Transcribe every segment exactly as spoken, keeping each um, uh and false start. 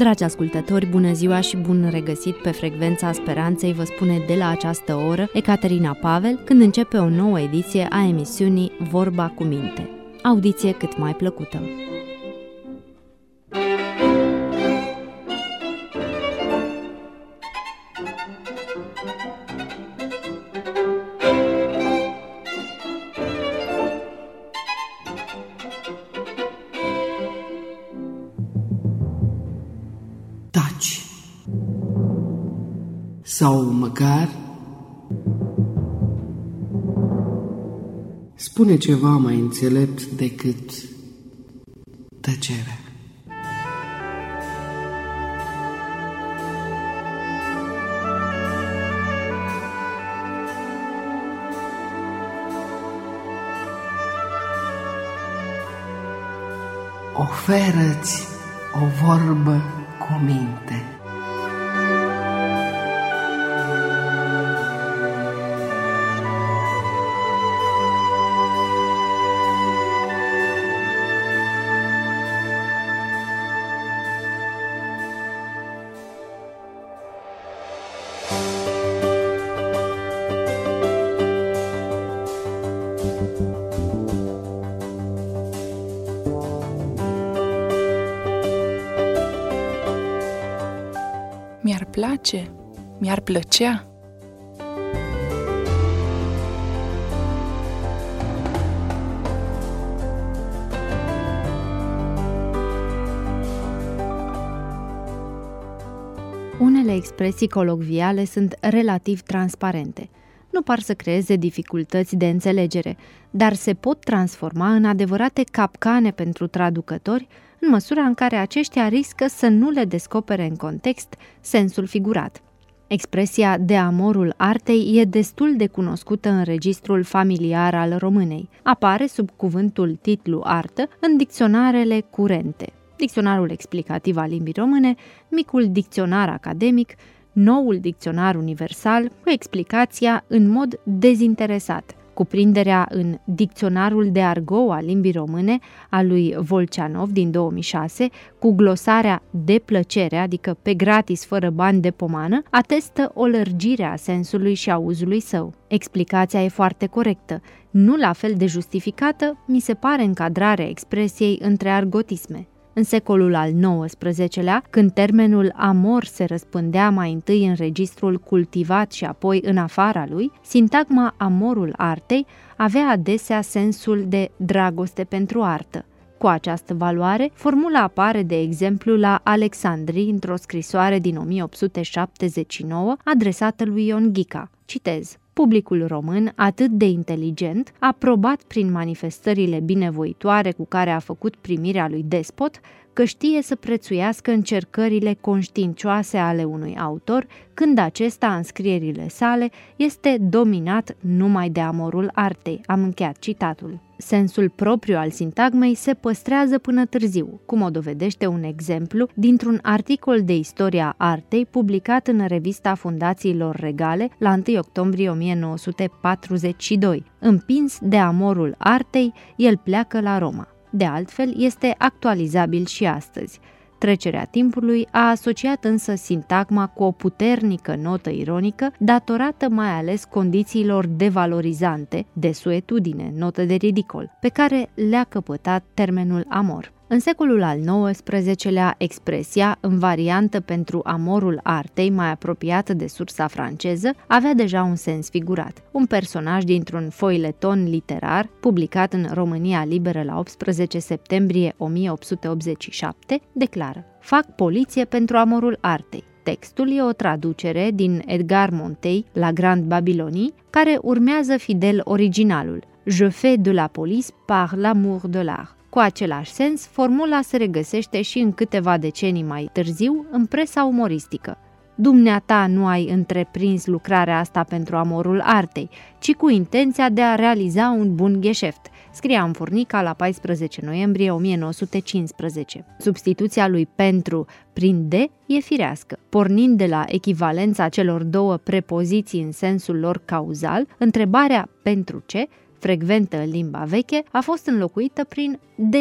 Dragi ascultători, bună ziua și bun regăsit pe Frecvența Speranței, vă spune de la această oră Ecaterina Pavel, când începe o nouă ediție a emisiunii Vorba cu minte. Audiție cât mai plăcută! Taci. Sau măcar spune ceva mai înțelept decât tăcerea. Oferă-ți o vorbă cu minte. Mi-ar place, mi-ar plăcea. Unele expresii colocviale sunt relativ transparente. Nu par să creeze dificultăți de înțelegere, dar se pot transforma în adevărate capcane pentru traducători, în măsura în care aceștia riscă să nu le descopere în context sensul figurat. Expresia de amorul artei e destul de cunoscută în registrul familiar al românei. Apare sub cuvântul titlu artă în dicționarele curente. Dicționarul explicativ al limbii române, micul dicționar academic, noul dicționar universal, cu explicația în mod dezinteresat. Cuprinderea în Dicționarul de argou al limbii române a lui Volceanov din două mii șase, cu glosarea de plăcere, adică pe gratis fără bani de pomană, atestă o lărgire a sensului și a uzului său. Explicația e foarte corectă. Nu la fel de justificată mi se pare încadrarea expresiei între argotisme. În secolul al nouăsprezecelea, când termenul amor se răspândea mai întâi în registrul cultivat și apoi în afara lui, sintagma amorul artei avea adesea sensul de dragoste pentru artă. Cu această valoare, formula apare de exemplu la Alexandrii într-o scrisoare din o mie opt sute șaptezeci și nouă adresată lui Ion Ghica. Citez: publicul român, atât de inteligent, aprobat prin manifestările binevoitoare cu care a făcut primirea lui despot, că știe să prețuiască încercările conștiincioase ale unui autor, când acesta, în scrierile sale, este dominat numai de amorul artei. Am încheiat citatul. Sensul propriu al sintagmei se păstrează până târziu, cum o dovedește un exemplu dintr-un articol de istoria artei publicat în revista Fundațiilor Regale la întâi octombrie o mie nouă sute patruzeci și doi. Împins de amorul artei, el pleacă la Roma. De altfel, este actualizabil și astăzi. Trecerea timpului a asociat însă sintagma cu o puternică notă ironică, datorată mai ales condițiilor devalorizante, de suetudine, notă de ridicol, pe care le-a căpătat termenul amor. În secolul al nouăsprezecelea, expresia, în variantă pentru amorul artei, mai apropiată de sursa franceză, avea deja un sens figurat. Un personaj dintr-un foileton literar, publicat în România Liberă la optsprezece septembrie o mie opt sute optzeci și șapte, declară: fac poliție pentru amorul artei. Textul e o traducere din Edgar Montey la Grand Babylonie, care urmează fidel originalul: Je fais de la police par l'amour de l'art. Cu același sens, formula se regăsește și în câteva decenii mai târziu în presa umoristică. Dumneata nu ai întreprins lucrarea asta pentru amorul artei, ci cu intenția de a realiza un bun gheșeft, scria în Furnica la paisprezece noiembrie o mie nouă sute cincisprezece. Substituția lui pentru prin de e firească. Pornind de la echivalența celor două prepoziții în sensul lor cauzal, întrebarea pentru ce, frecventă în limba veche, a fost înlocuită prin de ce.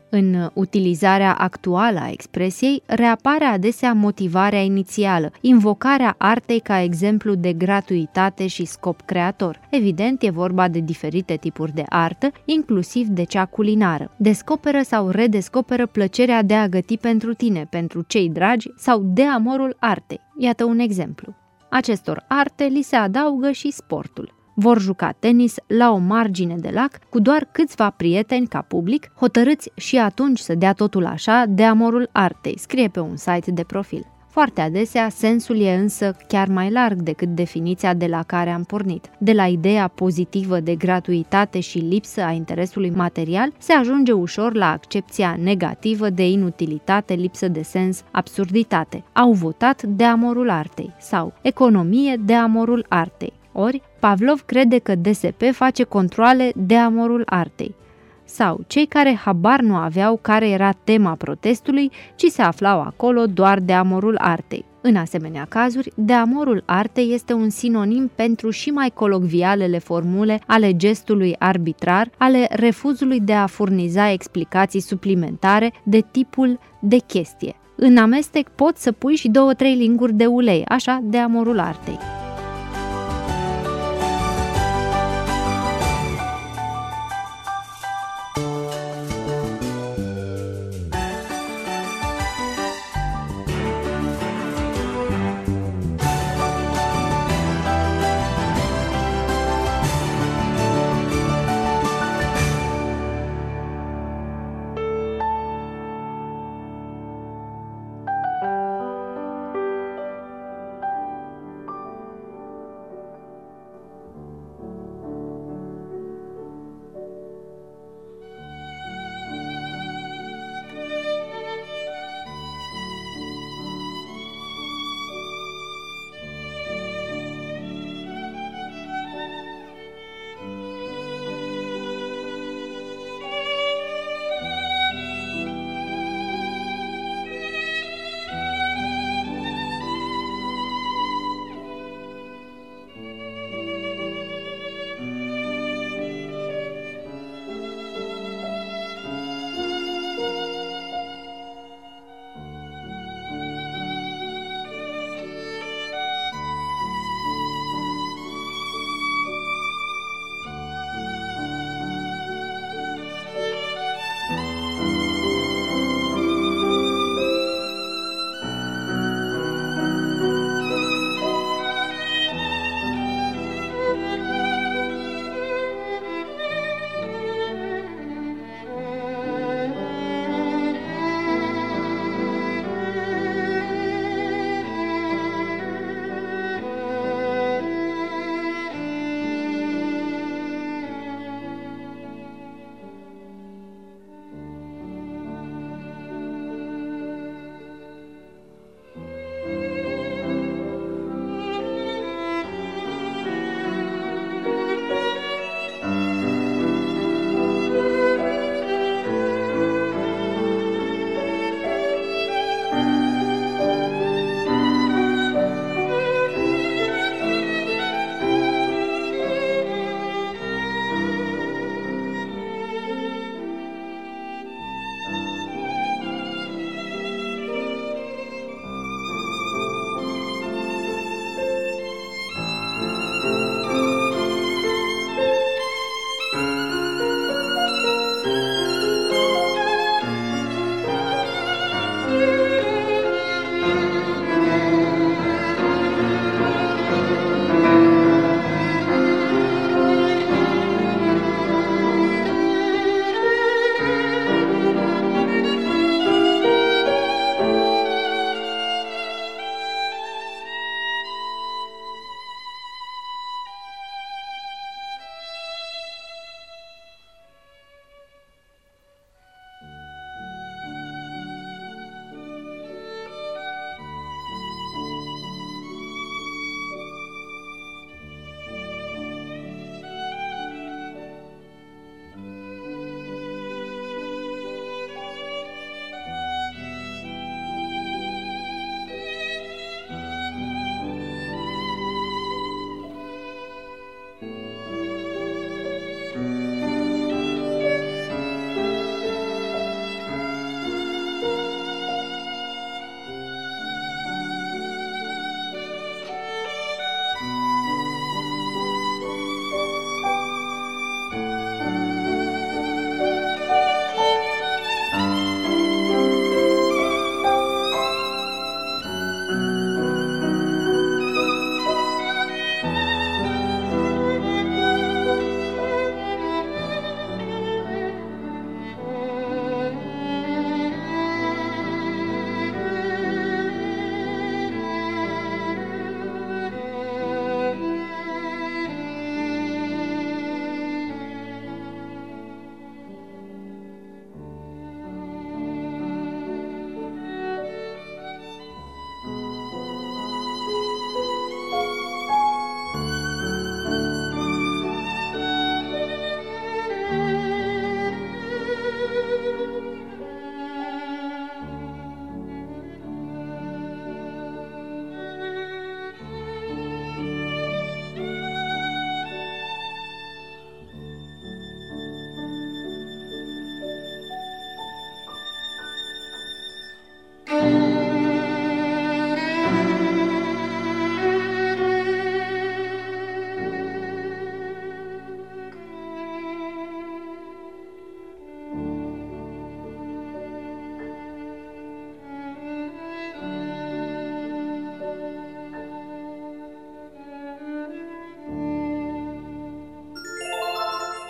În utilizarea actuală a expresiei reapare adesea motivarea inițială, invocarea artei ca exemplu de gratuitate și scop creator. Evident, e vorba de diferite tipuri de artă, inclusiv de cea culinară. Descoperă sau redescoperă plăcerea de a găti pentru tine, pentru cei dragi sau de amorul artei. Iată un exemplu. Acestor arte li se adaugă și sportul. Vor juca tenis la o margine de lac cu doar câțiva prieteni ca public, hotărâți și atunci să dea totul așa de amorul artei, scrie pe un site de profil. Foarte adesea, sensul e însă chiar mai larg decât definiția de la care am pornit. De la ideea pozitivă de gratuitate și lipsă a interesului material, se ajunge ușor la accepția negativă de inutilitate, lipsă de sens, absurditate. Au votat de amorul artei sau economie de amorul artei. Ori, Pavlov crede că D S P face controale de amorul artei. Sau cei care habar nu aveau care era tema protestului, ci se aflau acolo doar de amorul artei. În asemenea cazuri, de amorul artei este un sinonim pentru și mai colocvialele formule ale gestului arbitrar, ale refuzului de a furniza explicații suplimentare de tipul de chestie. În amestec poți să pui și două-trei linguri de ulei, așa de amorul artei.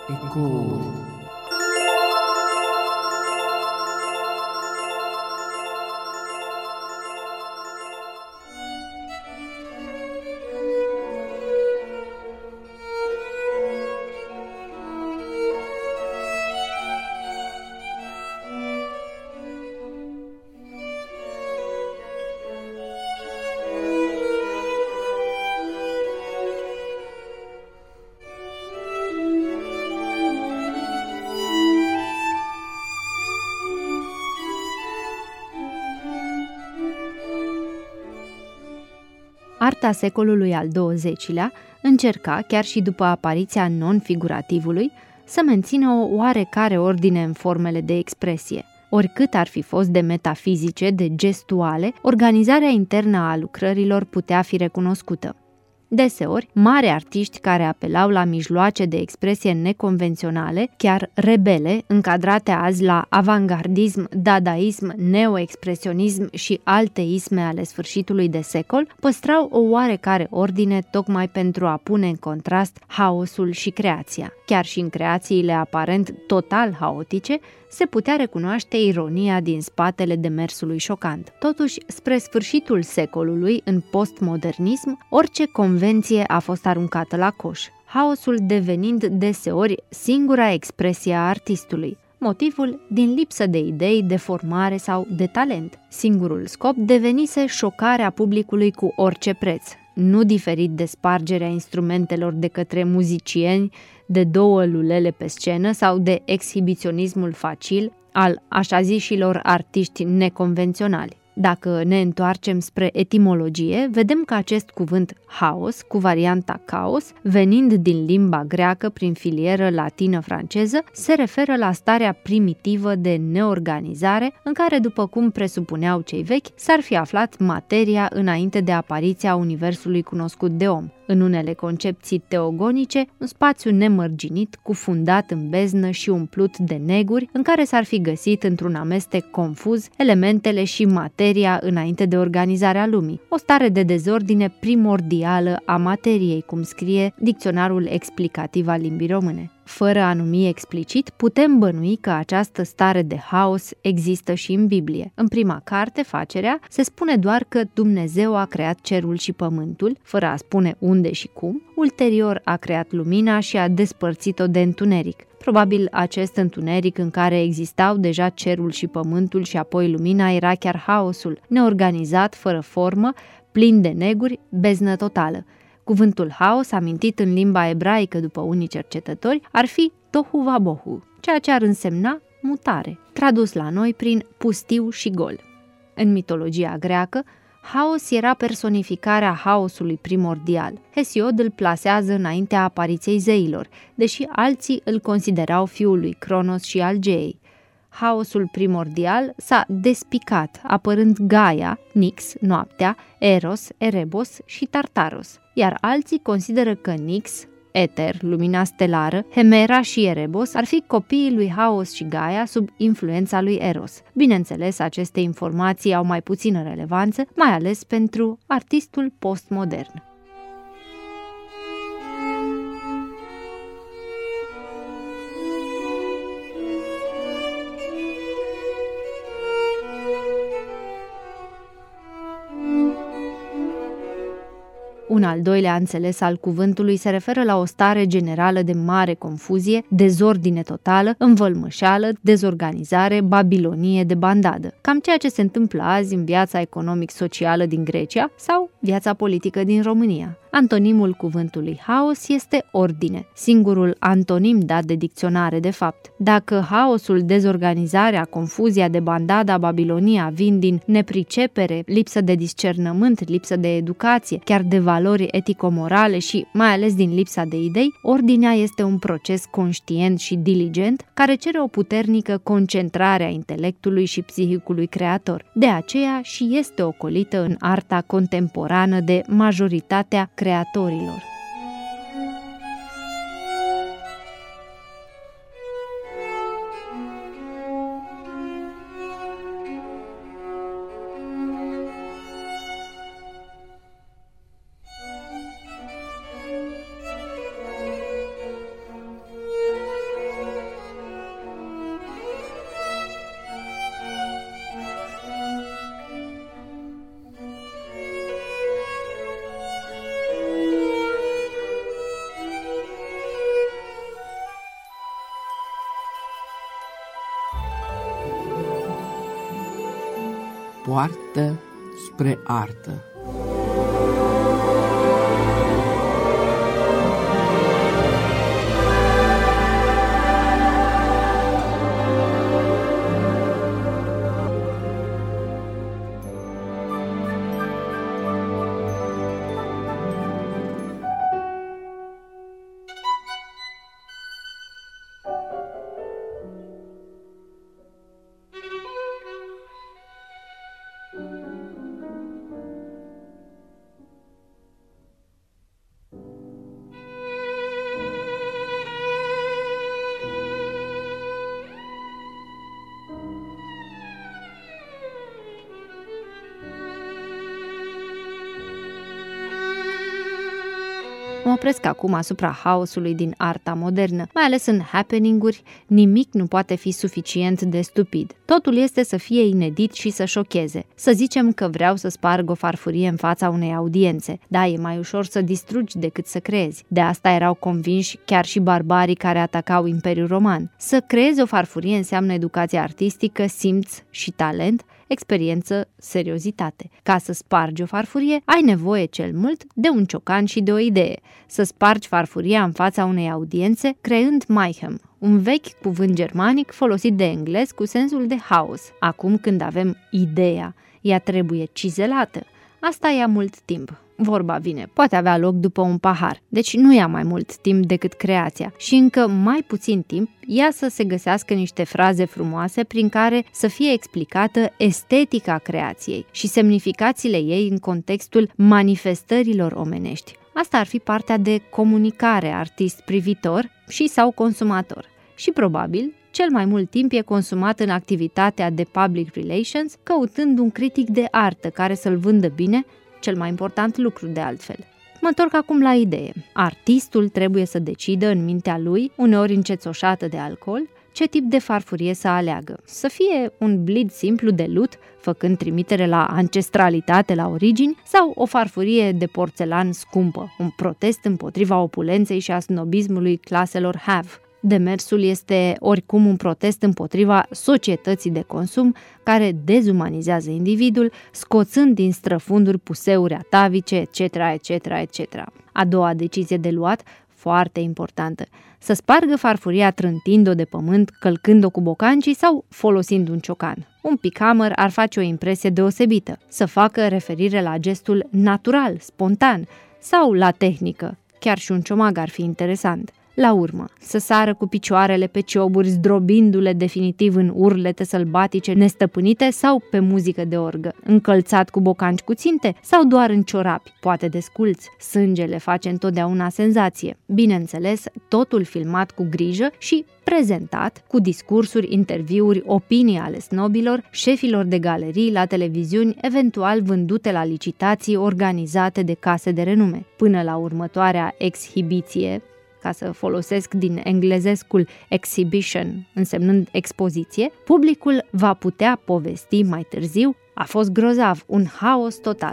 ecouri. Arta secolului al douăzecilea încerca, chiar și după apariția non-figurativului, să mențină o oarecare ordine în formele de expresie. Oricât ar fi fost de metafizice, de gestuale, organizarea internă a lucrărilor putea fi recunoscută. Deseori, mari artiști care apelau la mijloace de expresie neconvenționale, chiar rebele, încadrate azi la avangardism, dadaism, neoexpresionism și alte isme ale sfârșitului de secol, păstrau o oarecare ordine tocmai pentru a pune în contrast haosul și creația. Chiar și în creațiile aparent total haotice, se putea recunoaște ironia din spatele demersului șocant. Totuși, spre sfârșitul secolului, în postmodernism, orice convenție a fost aruncată la coș, haosul devenind deseori singura expresie a artistului, motivul din lipsă de idei, de formare sau de talent. Singurul scop devenise șocarea publicului cu orice preț, nu diferit de spargerea instrumentelor de către muzicieni, de două lulele pe scenă sau de exhibiționismul facil al așa zișilor artiști neconvenționali. Dacă ne întoarcem spre etimologie, vedem că acest cuvânt haos, cu varianta caos, venind din limba greacă prin filieră latină-franceză, se referă la starea primitivă de neorganizare în care, după cum presupuneau cei vechi, s-ar fi aflat materia înainte de apariția universului cunoscut de om. În unele concepții teogonice, un spațiu nemărginit, cufundat în beznă și umplut de neguri, în care s-ar fi găsit într-un amestec confuz elementele și materia înainte de organizarea lumii. O stare de dezordine primordială a materiei, cum scrie dicționarul explicativ al limbii române. Fără a numi explicit, putem bănui că această stare de haos există și în Biblie. În prima carte, Facerea, se spune doar că Dumnezeu a creat cerul și pământul, fără a spune unde și cum, ulterior a creat lumina și a despărțit-o de întuneric. Probabil acest întuneric în care existau deja cerul și pământul și apoi lumina era chiar haosul, neorganizat, fără formă, plin de neguri, beznă totală. Cuvântul haos, amintit în limba ebraică după unii cercetători, ar fi tohu vabohu, ceea ce ar însemna mutare, tradus la noi prin pustiu și gol. În mitologia greacă, haos era personificarea haosului primordial. Hesiod îl plasează înaintea apariției zeilor, deși alții îl considerau fiul lui Cronos și al Geei. Haosul primordial s-a despicat, apărând Gaia, Nix, noaptea, Eros, Erebos și Tartaros, iar alții consideră că Nix, Eter, lumina stelară, Hemera și Erebos ar fi copiii lui Haos și Gaia sub influența lui Eros. Bineînțeles, aceste informații au mai puțină relevanță, mai ales pentru artistul postmodern. Un al doilea înțeles al cuvântului se referă la o stare generală de mare confuzie, dezordine totală, învălmășeală, dezorganizare, babilonie de bandadă. Cam ceea ce se întâmplă azi în viața economic-socială din Grecia sau viața politică din România. Antonimul cuvântului haos este ordine, singurul antonim dat de dicționare de fapt. Dacă haosul, dezorganizarea, confuzia de bandada, babilonia vin din nepricepere, lipsă de discernământ, lipsă de educație, chiar de valori etico-morale și mai ales din lipsa de idei, ordinea este un proces conștient și diligent care cere o puternică concentrare a intelectului și psihicului creator. De aceea și este ocolită în arta contemporană de majoritatea creatorilor. poartă spre artă. Mă opresc acum asupra haosului din arta modernă, mai ales în happening-uri, nimic nu poate fi suficient de stupid. Totul este să fie inedit și să șocheze. Să zicem că vreau să sparg o farfurie în fața unei audiențe. Da, e mai ușor să distrugi decât să creezi. De asta erau convinși chiar și barbarii care atacau Imperiul Roman. Să creezi o farfurie înseamnă educație artistică, simț și talent, experiență, seriozitate. Ca să spargi o farfurie, ai nevoie cel mult de un ciocan și de o idee. Să spargi farfuria în fața unei audiențe, creând mayhem, un vechi cuvânt germanic folosit de englez cu sensul de haos. Acum când avem ideea, ea trebuie cizelată. Asta ia mult timp. Vorba vine, poate avea loc după un pahar, deci nu ia mai mult timp decât creația și încă mai puțin timp ia să se găsească niște fraze frumoase prin care să fie explicată estetica creației și semnificațiile ei în contextul manifestărilor omenești. Asta ar fi partea de comunicare artist-privitor și sau consumator. Și probabil, cel mai mult timp e consumat în activitatea de public relations, căutând un critic de artă care să-l vândă bine, cel mai important lucru de altfel. Mă întorc acum la idee. Artistul trebuie să decidă în mintea lui, uneori încețoșată de alcool, ce tip de farfurie să aleagă. Să fie un blid simplu de lut, făcând trimitere la ancestralitate, la origini, sau o farfurie de porțelan scumpă, un protest împotriva opulenței și a snobismului claselor have. Demersul este oricum un protest împotriva societății de consum care dezumanizează individul, scoțând din străfunduri puseuri atavice, et cetera, et cetera, et cetera. A doua decizie de luat, foarte importantă, să spargă farfuria trântind-o de pământ, călcând-o cu bocancii sau folosind un ciocan. Un pickhammer ar face o impresie deosebită, să facă referire la gestul natural, spontan, sau la tehnică. Chiar și un ciomag ar fi interesant. La urmă, să sară cu picioarele pe cioburi, zdrobindu-le definitiv în urlete sălbatice nestăpânite sau pe muzică de orgă, încălțat cu bocanci cuținte sau doar în ciorapi, poate desculți. Sângele face întotdeauna senzație. Bineînțeles, totul filmat cu grijă și prezentat cu discursuri, interviuri, opinii ale snobilor, șefilor de galerii la televiziuni, eventual vândute la licitații organizate de case de renume. Până la următoarea exhibiție, ca să folosesc din englezescul exhibition, însemnând expoziție, publicul va putea povesti mai târziu: a fost grozav, un haos total.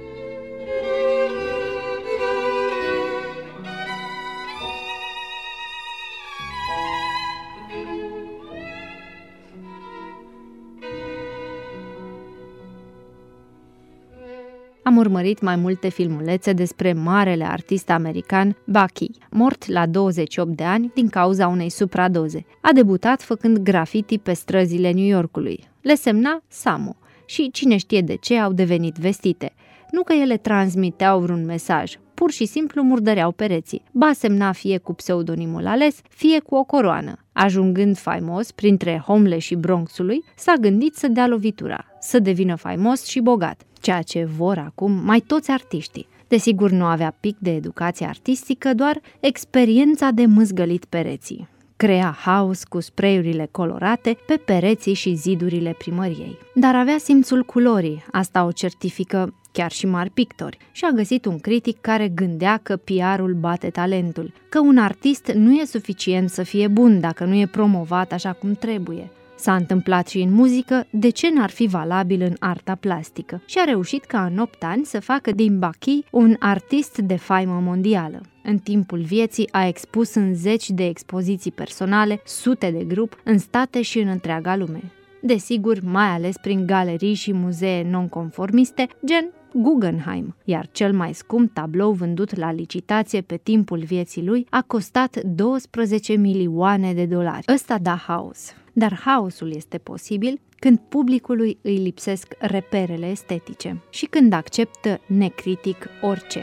Am urmărit mai multe filmulețe despre marele artist american Bucky, mort la douăzeci și opt de ani din cauza unei supradoze. A debutat făcând graffiti pe străzile New Yorkului. Le semna Samo și cine știe de ce au devenit vestite. Nu că ele transmiteau vreun mesaj, pur și simplu murdăreau pereții. Ba semna fie cu pseudonimul ales, fie cu o coroană. Ajungând faimos printre homeless și Bronxului, s-a gândit să dea lovitura, să devină faimos și bogat, ceea ce vor acum mai toți artiștii. Desigur, nu avea pic de educație artistică, doar experiența de mâzgălit pereții. Crea haos cu spray-urile colorate pe pereții și zidurile primăriei. Dar avea simțul culorii, asta o certifică chiar și mari pictori, și a găsit un critic care gândea că P R-ul bate talentul, că un artist nu e suficient să fie bun dacă nu e promovat așa cum trebuie. S-a întâmplat și în muzică, de ce n-ar fi valabil în arta plastică? Și a reușit ca în opt ani să facă din Bucky un artist de faimă mondială. În timpul vieții a expus în zeci de expoziții personale, sute de grup, în state și în întreaga lume. desigur mai ales prin galerii și muzee nonconformiste, gen Guggenheim, iar cel mai scump tablou vândut la licitație pe timpul vieții lui a costat douăsprezece milioane de dolari. Ăsta da haos. Dar haosul este posibil când publicului îi lipsesc reperele estetice și când acceptă necritic orice.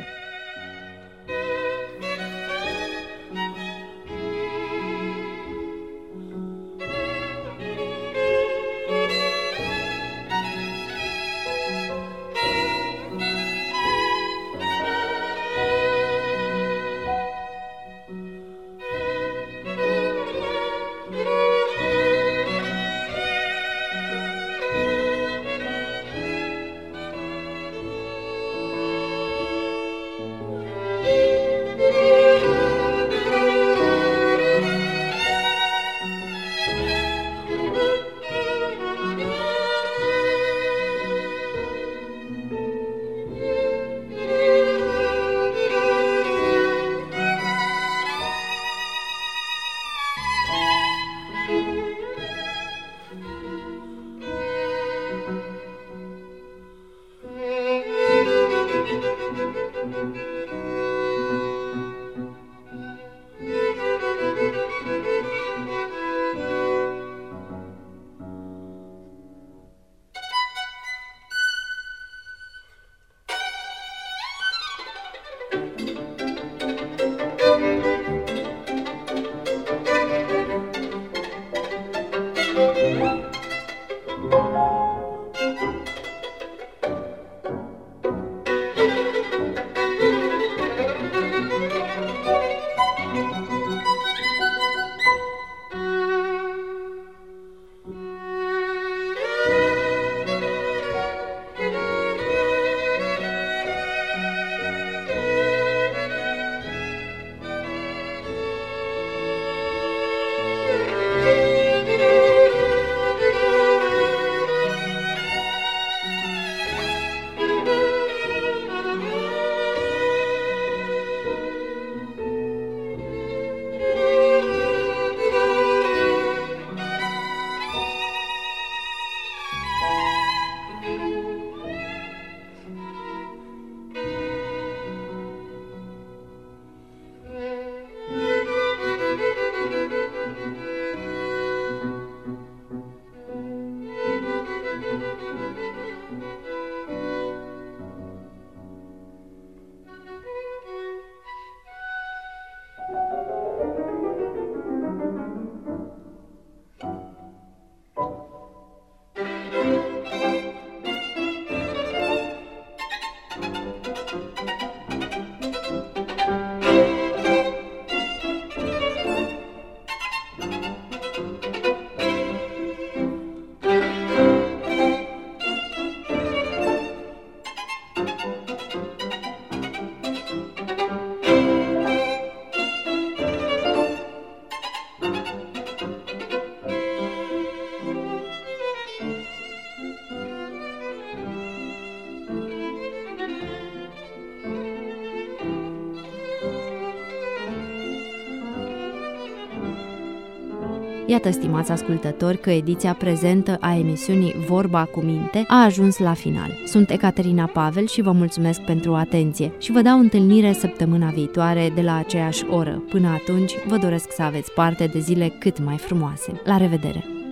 Iată, stimați ascultători, că ediția prezentă a emisiunii Vorba cu Minte a ajuns la final. Sunt Ecaterina Pavel și vă mulțumesc pentru atenție și vă dau întâlnire săptămâna viitoare de la aceeași oră. Până atunci, vă doresc să aveți parte de zile cât mai frumoase. La revedere!